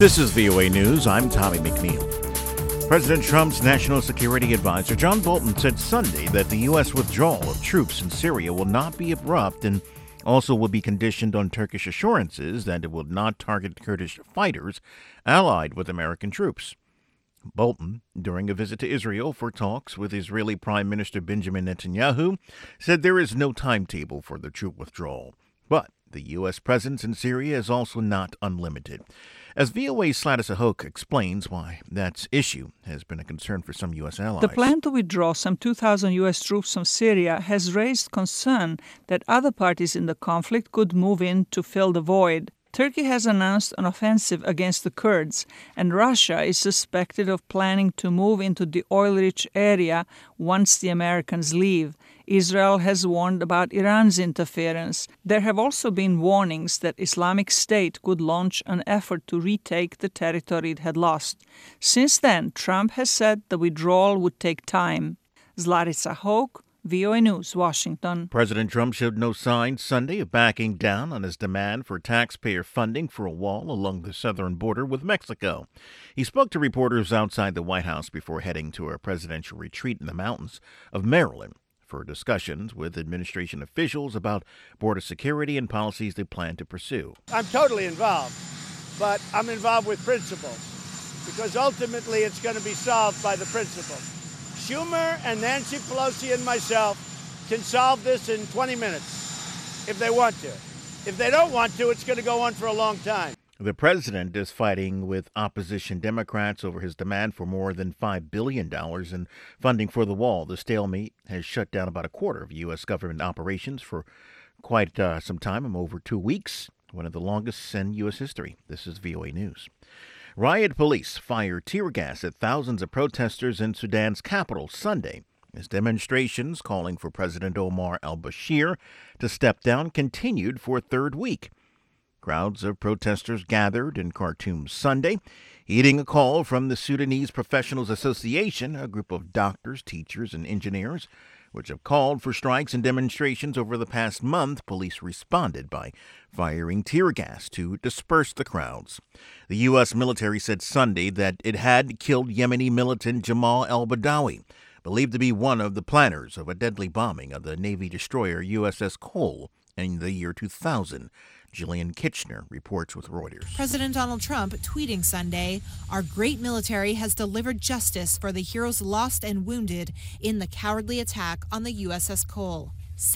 This is VOA News. I'm Tommy McNeil. President Trump's National Security Advisor John Bolton said Sunday that the U.S. withdrawal of troops in Syria will not be abrupt and also will be conditioned on Turkish assurances that it will not target Kurdish fighters allied with American troops. Bolton, during a visit to Israel for talks with Israeli Prime Minister Benjamin Netanyahu, said there is no timetable for the troop withdrawal. But the U.S. presence in Syria is also not unlimited. As VOA's Sladis Ahok explains why that issue has been a concern for some U.S. allies. The plan to withdraw some 2,000 U.S. troops from Syria has raised concern that other parties in the conflict could move in to fill the void. Turkey has announced an offensive against the Kurds, and Russia is suspected of planning to move into the oil-rich area once the Americans leave. Israel has warned about Iran's interference. There have also been warnings that Islamic State could launch an effort to retake the territory it had lost. Since then, Trump has said the withdrawal would take time. Sladis Ahok, VOA News, Washington. President Trump showed no signs Sunday of backing down on his demand for taxpayer funding for a wall along the southern border with Mexico. He spoke to reporters outside the White House before heading to a presidential retreat in the mountains of Maryland for discussions with administration officials about border security and policies they plan to pursue. I'm totally involved, but I'm involved with principles because ultimately it's going to be solved by the principles. Schumer and Nancy Pelosi and myself can solve this in 20 minutes if they want to. If they don't want to, it's going to go on for a long time. The president is fighting with opposition Democrats over his demand for more than $5 billion in funding for the wall. The stalemate has shut down about a quarter of U.S. government operations for quite some time, over 2 weeks, one of the longest in U.S. history. This is VOA News. Riot police fired tear gas at thousands of protesters in Sudan's capital Sunday as demonstrations calling for President Omar al-Bashir to step down continued for a third week. Crowds of protesters gathered in Khartoum Sunday, heeding a call from the Sudanese Professionals Association, a group of doctors, teachers, and engineers, which have called for strikes and demonstrations over the past month. Police responded by firing tear gas to disperse the crowds. The U.S. military said Sunday that it had killed Yemeni militant Jamal al-Badawi, believed to be one of the planners of a deadly bombing of the Navy destroyer USS Cole in the year 2000. Jillian Kitchener reports with Reuters. President Donald Trump tweeting Sunday, "Our great military has delivered justice for the heroes lost and wounded in the cowardly attack on the USS Cole.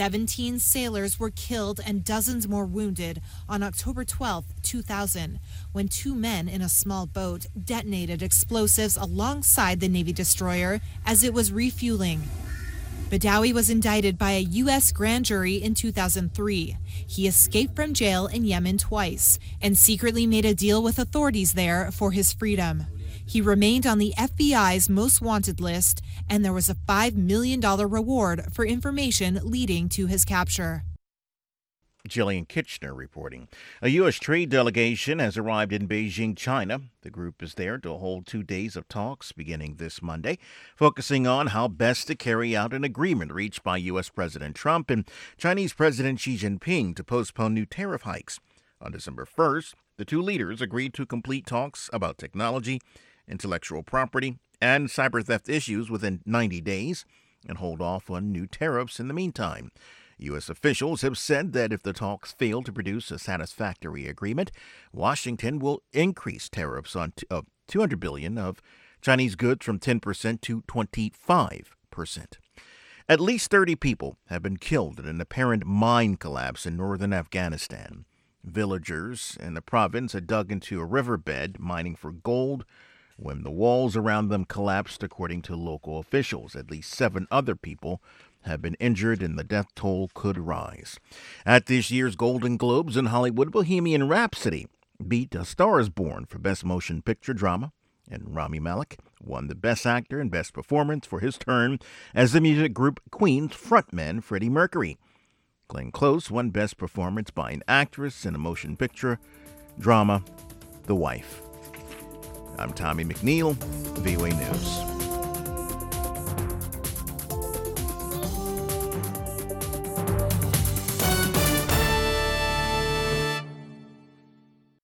17 sailors were killed and dozens more wounded on October 12, 2000, when 2 men in a small boat detonated explosives alongside the Navy destroyer as it was refueling." Badawi was indicted by a U.S. grand jury in 2003. He escaped from jail in Yemen twice and secretly made a deal with authorities there for his freedom. He remained on the FBI's most wanted list, and there was a $5 million reward for information leading to his capture. Jillian Kitchener reporting. A U.S. trade delegation has arrived in Beijing, China. The group is there to hold 2 days of talks beginning this Monday, focusing on how best to carry out an agreement reached by U.S. President Trump and Chinese President Xi Jinping to postpone new tariff hikes. On December 1st, the two leaders agreed to complete talks about technology, intellectual property, and cyber theft issues within 90 days and hold off on new tariffs in the meantime. U.S. officials have said that if the talks fail to produce a satisfactory agreement, Washington will increase tariffs on $200 billion of Chinese goods from 10% to 25%. At least 30 people have been killed in an apparent mine collapse in northern Afghanistan. Villagers in the province had dug into a riverbed mining for gold when the walls around them collapsed, according to local officials. At least 7 other people have been injured and the death toll could rise. At this year's Golden Globes in Hollywood, Bohemian Rhapsody beat A Star is Born for Best Motion Picture Drama, and Rami Malek won the Best Actor and Best Performance for his turn as the music group Queen's frontman Freddie Mercury. Glenn Close won Best Performance by an Actress in a Motion Picture Drama, The Wife. I'm Tommy McNeil, VOA News.